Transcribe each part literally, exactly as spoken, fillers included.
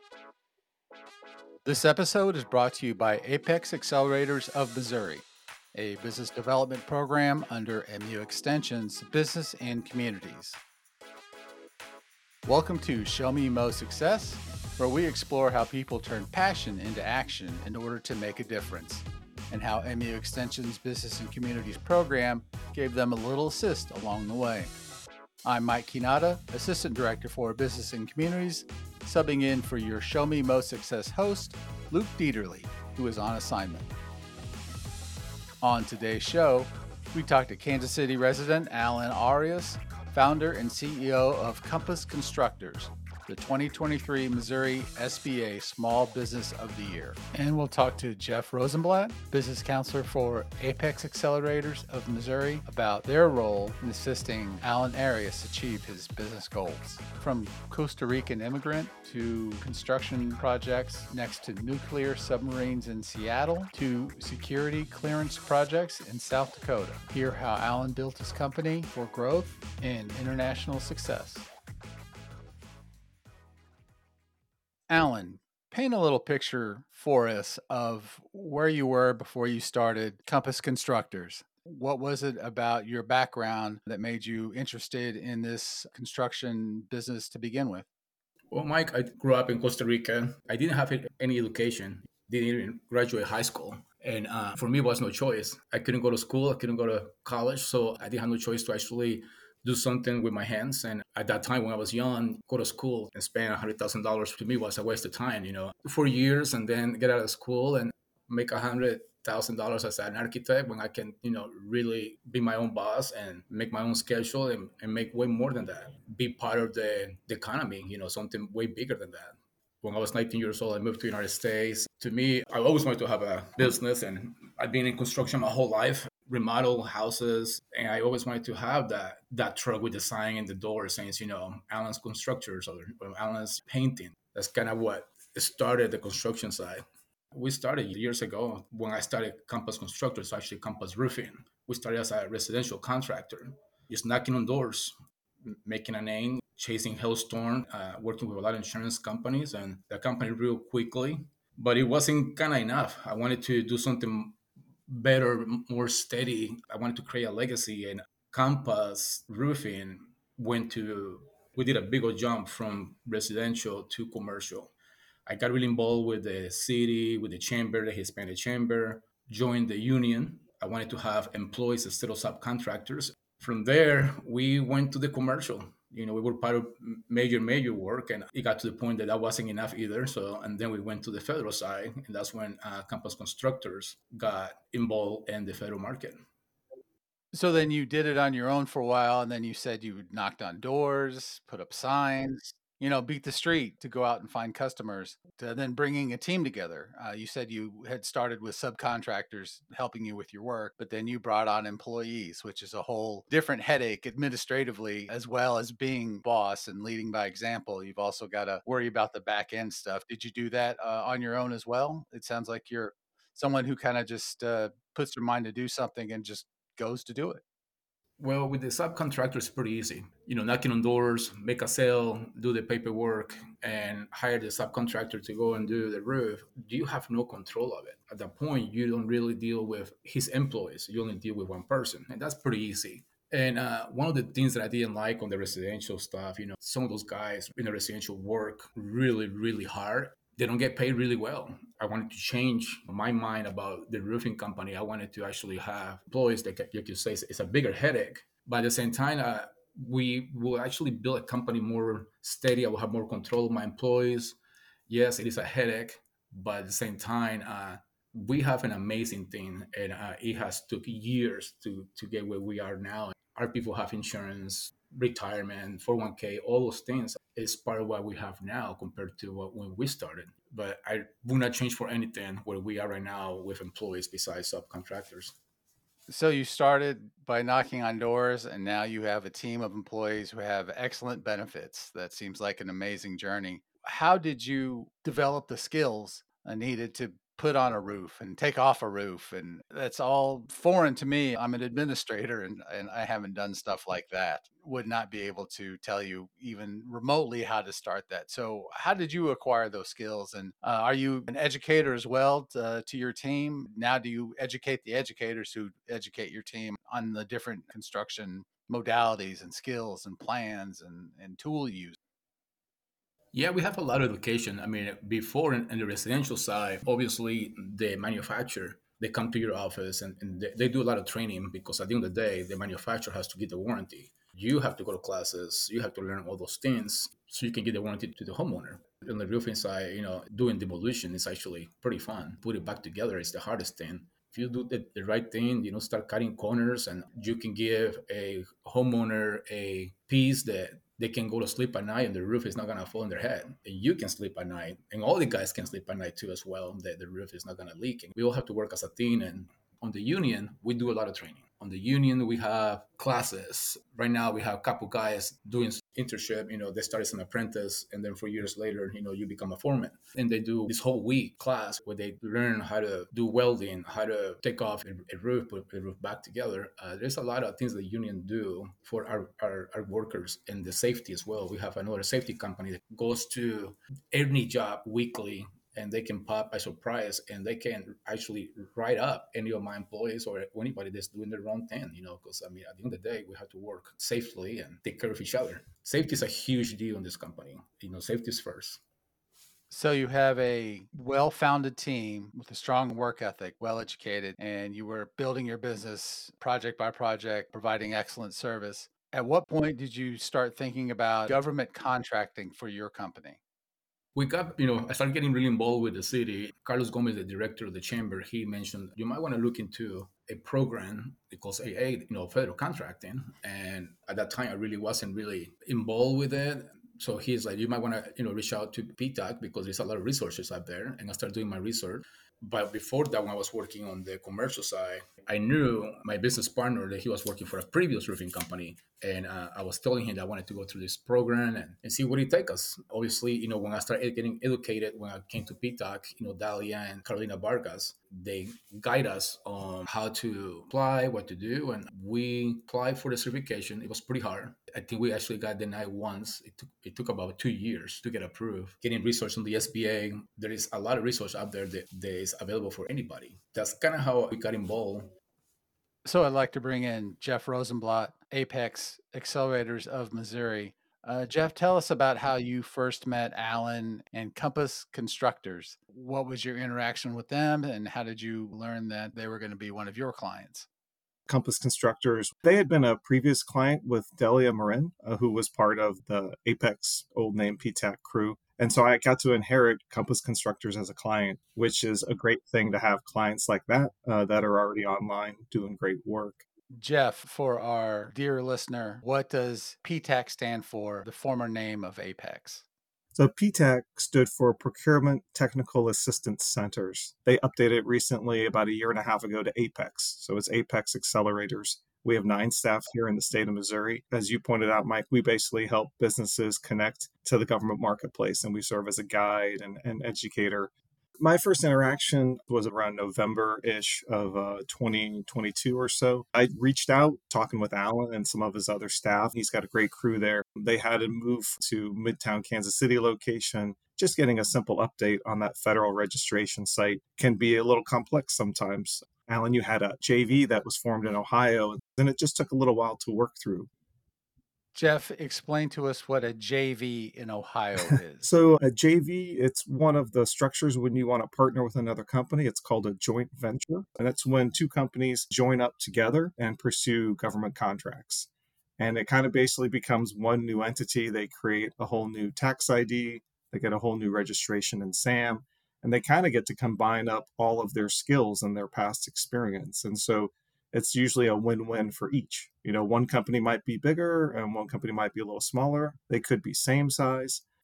This episode is brought to you by Apex Accelerators of Missouri, a business development program under M U Extension's Business and Communities. Welcome to Show Me Mo Success, where we explore how people turn passion into action in order to make a difference, and how M U Extension's Business and Communities program gave them a little assist along the way. I'm Mike Kinata, Assistant Director for Business and Communities, subbing in for your Show Me Mo Success host, Luke Dieterle, who is on assignment. On today's show, we talk to Kansas City resident Alan Arias, founder and C E O of Compass Constructors, the twenty twenty-three Missouri S B A Small Business of the Year. And we'll talk to Jeff Rosenblatt, business counselor for Apex Accelerators of Missouri, about their role in assisting Alan Arias achieve his business goals. From Costa Rican immigrant to construction projects next to nuclear submarines in Seattle to security clearance projects in South Dakota. Hear how Alan built his company for growth and international success. Alan, paint a little picture for us of where you were before you started Compass Constructors. What was it about your background that made you interested in this construction business to begin with? Well, Mike, I grew up in Costa Rica. I didn't have any education, didn't even graduate high school. And uh, for me, it was no choice. I couldn't go to school, I couldn't go to college. So I didn't have no choice to actually do something with my hands. And at that time, when I was young, go to school and spend one hundred thousand dollars to me was a waste of time, you know, four years and then get out of school and make one hundred thousand dollars as an architect when I can, you know, really be my own boss and make my own schedule and, and make way more than that. Be part of the, the economy, you know, something way bigger than that. When I was nineteen years old, I moved to the United States. To me, I always wanted to have a business, and I've been in construction my whole life, remodel houses, and I always wanted to have that that truck with the sign in the door saying, you know, Allen's Constructors or, or Allen's Painting. That's kind of what started the construction side. We started years ago when I started Compass Constructors, actually Compass Roofing. We started as a residential contractor, just knocking on doors, making a name, chasing hailstorm, uh, working with a lot of insurance companies, and the company grew quickly. But it wasn't kind of enough. I wanted to do something better, more steady. I wanted to create a legacy, and Compass Roofing went to. We did a bigger jump from residential to commercial. I got really involved with the city, with the chamber, the Hispanic chamber, joined the union. I wanted to have employees instead of subcontractors. From there, we went to the commercial. You know, we were part of major, major work, and it got to the point that that wasn't enough either. So, and then we went to the federal side, and that's when uh, Campus Constructors got involved in the federal market. So then you did it on your own for a while, and then you said you knocked on doors, put up signs, you know, beat the street to go out and find customers, to then bringing a team together. Uh, you said you had started with subcontractors helping you with your work, but then you brought on employees, which is a whole different headache administratively, as well as being boss and leading by example. You've also got to worry about the back end stuff. Did you do that uh, on your own as well? It sounds like you're someone who kind of just uh, puts their mind to do something and just goes to do it. Well, with the subcontractor, it's pretty easy. You know, knocking on doors, make a sale, do the paperwork, and hire the subcontractor to go and do the roof. You have no control of it. At that point, you don't really deal with his employees. You only deal with one person, and that's pretty easy. And uh, one of the things that I didn't like on the residential stuff, you know, some of those guys in the residential work really, really hard. They don't get paid really well. I wanted to change my mind about the roofing company. I wanted to actually have employees that you could say it's a bigger headache. But at the same time, uh, we will actually build a company more steady. I will have more control of my employees. Yes, it is a headache, but at the same time, uh, we have an amazing thing, and uh, it has took years to to get where we are now. Our people have insurance, retirement, four oh one k, all those things is part of what we have now compared to what, when we started. But I would not change for anything where we are right now with employees besides subcontractors. So you started by knocking on doors, and now you have a team of employees who have excellent benefits. That seems like an amazing journey. How did you develop the skills uh, needed to put on a roof and take off a roof. And that's all foreign to me. I'm an administrator and, and I haven't done stuff like that. Would not be able to tell you even remotely how to start that. So, how did you acquire those skills? And uh, are you an educator as well to, to your team? Now, do you educate the educators who educate your team on the different construction modalities and skills and plans and, and tool use? Yeah, we have a lot of education. I mean, before in, in the residential side, obviously the manufacturer, they come to your office and, and they, they do a lot of training because at the end of the day, the manufacturer has to get the warranty. You have to go to classes, you have to learn all those things so you can get the warranty to the homeowner. On the roofing side, you know, doing demolition is actually pretty fun. Put it back together is the hardest thing. If you do the, the right thing, you know, start cutting corners and you can give a homeowner a piece that they can go to sleep at night and the roof is not going to fall on their head. And you can sleep at night. And all the guys can sleep at night too as well, that the roof is not going to leak. And we all have to work as a team. And on the union, we do a lot of training. On the union, we have classes. Right now, we have a couple guys doing internship. You know, they start as an apprentice, and then four years later, you know, you become a foreman. And they do this whole week class where they learn how to do welding, how to take off a, a roof, put the roof back together. Uh, there's a lot of things the union do for our, our, our workers and the safety as well. We have another safety company that goes to any job weekly and they can pop by surprise and they can actually write up any of my employees or anybody that's doing the wrong thing, you know, because I mean, at the end of the day, we have to work safely and take care of each other. Safety is a huge deal in this company. You know, safety is first. So you have a well-founded team with a strong work ethic, well-educated, and you were building your business project by project, providing excellent service. At what point did you start thinking about government contracting for your company? We got, you know, I started getting really involved with the city. Carlos Gomez, the director of the chamber, he mentioned you might want to look into a program because A A, you know, federal contracting. And at that time, I really wasn't really involved with it. So he's like, you might want to, you know, reach out to P TAC because there's a lot of resources out there. And I started doing my research. But before that, when I was working on the commercial side, I knew my business partner that he was working for a previous roofing company. And uh, I was telling him that I wanted to go through this program and, and see what it take us. Obviously, you know, when I started getting educated, when I came to P TAC, you know, Dalia and Carolina Vargas, they guide us on how to apply, what to do. And we applied for the certification. It was pretty hard. I think we actually got denied once. It took, it took about two years to get approved. Getting resource on the S B A, there is a lot of resource out there that, that is available for anybody. That's kind of how we got involved. So I'd like to bring in Jeff Rosenblatt, Apex Accelerators of Missouri. Uh, Jeff, tell us about how you first met Alan and Compass Constructors. What was your interaction with them, and how did you learn that they were going to be one of your clients? Compass Constructors. They had been a previous client with Delia Marin, uh, who was part of the Apex, old name P TAC crew. And so I got to inherit Compass Constructors as a client, which is a great thing to have clients like that uh, that are already online doing great work. Jeff, for our dear listener, what does P TAC stand for, the former name of Apex? So P TAC stood for Procurement Technical Assistance Centers. They updated it recently, about a year and a half ago, to Apex. So it's Apex Accelerators. We have nine staff here in the state of Missouri. As you pointed out, Mike, we basically help businesses connect to the government marketplace, and we serve as a guide and, and educator. My first interaction was around November-ish of uh, twenty twenty-two or so. I reached out talking with Alan and some of his other staff. He's got a great crew there. They had to move to Midtown Kansas City location. Just getting a simple update on that federal registration site can be a little complex sometimes. Alan, you had a J V that was formed in Ohio, and it just took a little while to work through. Jeff, explain to us what a J V in Ohio is. So a J V, it's one of the structures when you want to partner with another company. It's called a joint venture. And that's when two companies join up together and pursue government contracts. And it kind of basically becomes one new entity. They create a whole new tax I D. They get a whole new registration in SAM. And they kind of get to combine up all of their skills and their past experience. And so it's usually a win-win for each. You know, one company might be bigger and one company might be a little smaller. They could be same size,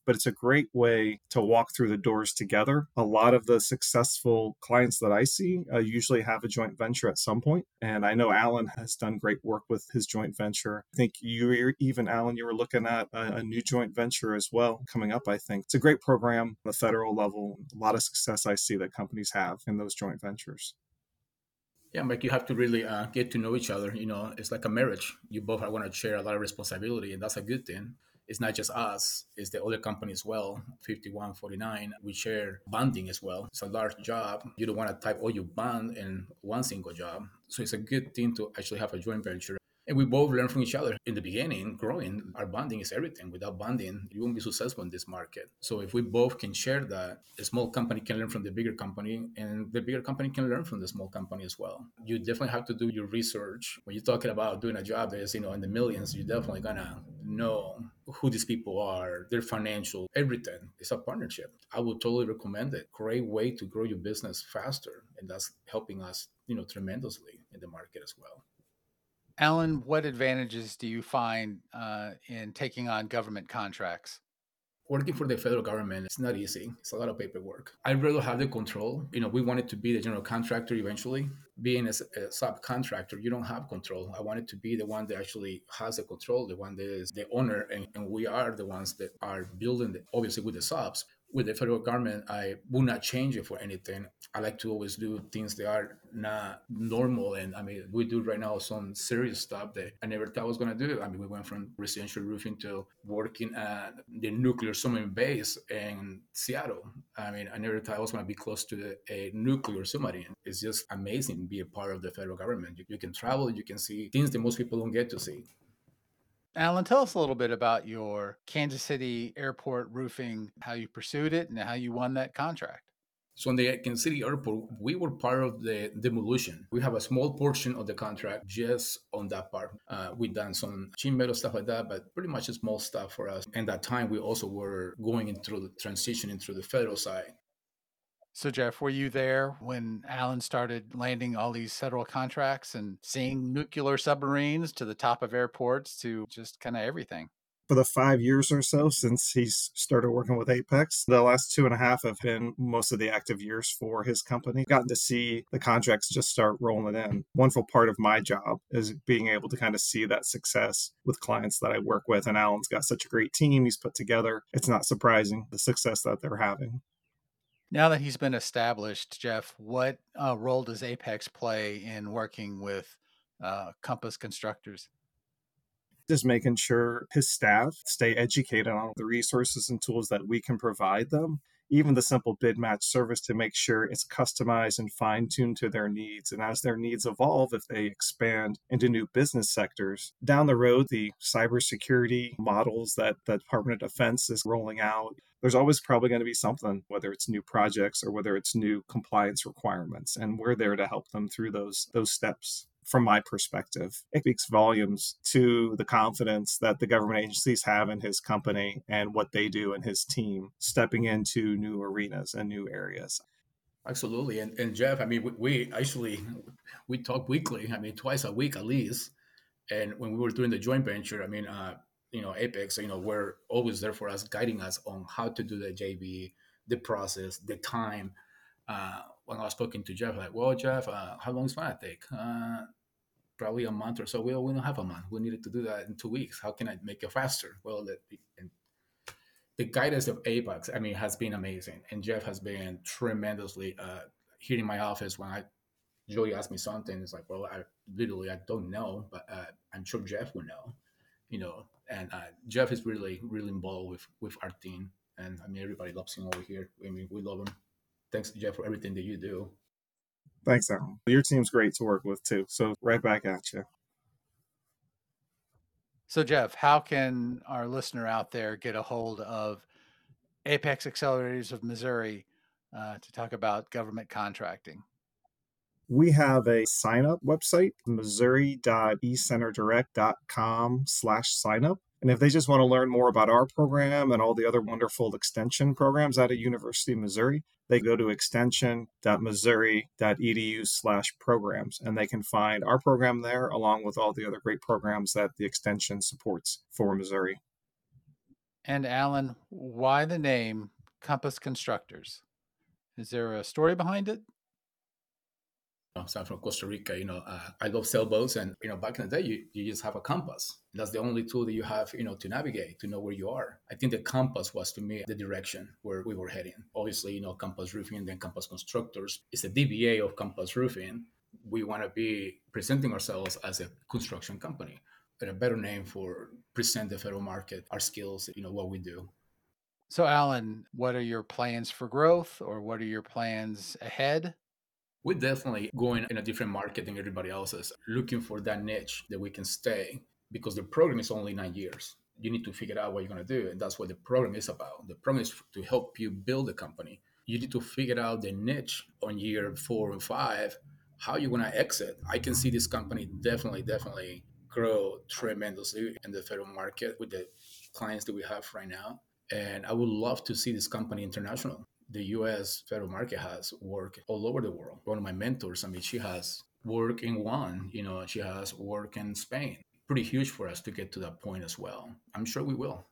but it's a great way to walk through the doors together. A lot of the successful clients that I see uh, usually have a joint venture at some point. And I know Alan has done great work with his joint venture. I think you were, even Alan, you were looking at a, a new joint venture as well coming up, I think. It's a great program on the federal level. A lot of success I see that companies have in those joint ventures. Yeah, Mike, you have to really uh, get to know each other. You know, it's like a marriage. You both are going to share a lot of responsibility, and that's a good thing. It's not just us, it's the other company as well, fifty-one forty-nine. We share bonding as well. It's a large job. You don't want to type all your bond in one single job. So it's a good thing to actually have a joint venture. And we both learn from each other. In the beginning, growing, our bonding is everything. Without bonding, you won't be successful in this market. So if we both can share that, a small company can learn from the bigger company, and the bigger company can learn from the small company as well. You definitely have to do your research. When you're talking about doing a job that is, you know, in the millions, you're definitely gonna know who these people are, their financial, everything. It's a partnership. I would totally recommend it. Great way to grow your business faster, and that's helping us, you know, tremendously in the market as well. Alan, what advantages do you find uh, in taking on government contracts? Working for the federal government, it's not easy. It's a lot of paperwork. I'd rather have the control. You know, we wanted to be the general contractor eventually. Being a, a subcontractor, you don't have control. I wanted to be the one that actually has the control, the one that is the owner, and, and we are the ones that are building, the, obviously with the subs. With the federal government, I will not change it for anything. I like to always do things that are not normal. And I mean, we do right now some serious stuff that I never thought I was going to do. I mean, we went from residential roofing to working at the nuclear submarine base in Seattle. I mean, I never thought I was going to be close to the, a nuclear submarine. It's just amazing to be a part of the federal government. You, you can travel, you can see things that most people don't get to see. Alan, tell us a little bit about your Kansas City airport roofing, how you pursued it and how you won that contract. So on the Kansas City airport, we were part of the demolition. We have a small portion of the contract just on that part. Uh, we done some sheet metal stuff like that, but pretty much a small stuff for us. And that time we also were going into the transitioning through the federal side. So, Jeff, were you there when Alan started landing all these federal contracts and seeing nuclear submarines to the top of airports to just kind of everything? For the five years or so since he's started working with Apex, the last two and a half have been most of the active years for his company. Gotten to see the contracts just start rolling in. Wonderful part of my job is being able to kind of see that success with clients that I work with. And Alan's got such a great team he's put together. It's not surprising the success that they're having. Now that he's been established, Jeff, what uh, role does Apex play in working with uh, Compass constructors? Just making sure his staff stay educated on the resources and tools that we can provide them. Even the simple bid match service to make sure it's customized and fine-tuned to their needs. And as their needs evolve, if they expand into new business sectors, down the road, the cybersecurity models that the Department of Defense is rolling out, there's always probably going to be something, whether it's new projects or whether it's new compliance requirements. And we're there to help them through those, those steps. From my perspective, it speaks volumes to the confidence that the government agencies have in his company and what they do and his team stepping into new arenas and new areas. Absolutely. And, and Jeff, I mean, we, we actually, we talk weekly, I mean, twice a week at least. And when we were doing the joint venture, I mean, uh, you know, Apex, you know, we're always there for us, guiding us on how to do the J V, the process, the time. Uh, when I was talking to Jeff, like, well, Jeff, uh, how long is it going to take? Uh, probably a month or so. Well, we don't have a month. We needed to do that in two weeks. How can I make it faster? Well, the, the guidance of Apex, I mean, has been amazing. And Jeff has been tremendously uh, here in my office when I, Joey asked me something. It's like, well, I literally, I don't know, but uh, I'm sure Jeff will know, you know. And uh, Jeff is really, really involved with, with our team. And I mean, everybody loves him over here. I mean, we love him. Thanks, Jeff, for everything that you do. Thanks, Alan. Your team's great to work with, too. So right back at you. So, Jeff, how can our listener out there get a hold of Apex Accelerators of Missouri uh, to talk about government contracting? We have a sign-up website, missouri.ecenterdirect.com slash sign-up. And if they just want to learn more about our program and all the other wonderful extension programs out of University of Missouri, they go to extension.missouri.edu slash programs, and they can find our program there along with all the other great programs that the extension supports for Missouri. And Alan, why the name Compass Constructors? Is there a story behind it? I'm from Costa Rica. You know, uh, I love sailboats, and you know, back in the day, you, you just have a compass. That's the only tool that you have, you know, to navigate, to know where you are. I think the compass was to me the direction where we were heading. Obviously, you know, Compass Roofing and then Compass Constructors is a D B A of Compass Roofing. We want to be presenting ourselves as a construction company, but a better name for present the federal market, our skills, you know, what we do. So, Alan, what are your plans for growth, or what are your plans ahead? We're definitely going in a different market than everybody else is, looking for that niche that we can stay, because the program is only nine years. You need to figure out what you're going to do. And that's what the program is about. The program is to help you build a company. You need to figure out the niche on year four and five, how you're going to exit. I can see this company definitely, definitely grow tremendously in the federal market with the clients that we have right now. And I would love to see this company international. The U S federal market has work all over the world. One of my mentors, I mean, she has work in one, you know, she has work in Spain. Pretty huge for us to get to that point as well. I'm sure we will.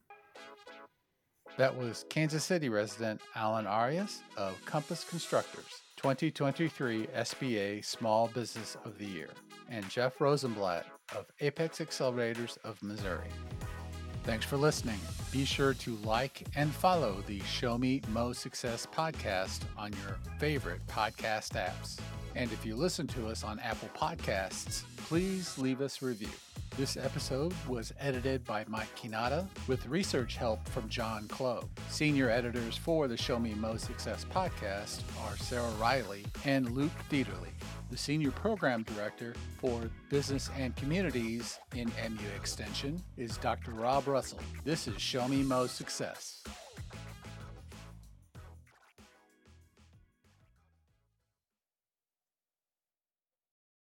That was Kansas City resident Alan Arias of Compass Constructors, twenty twenty-three S B A Small Business of the Year, and Jeff Rosenblatt of Apex Accelerators of Missouri. Thanks for listening. Be sure to like and follow the Show Me Mo Success podcast on your favorite podcast apps. And if you listen to us on Apple Podcasts, please leave us a review. This episode was edited by Mike Kinata with research help from John Clough. Senior editors for the Show Me Mo Success podcast are Sarah Riley and Luke Dieterle. The Senior Program Director for Business and Communities in M U Extension is Doctor Rob Russell. This is Show Me Mo Success.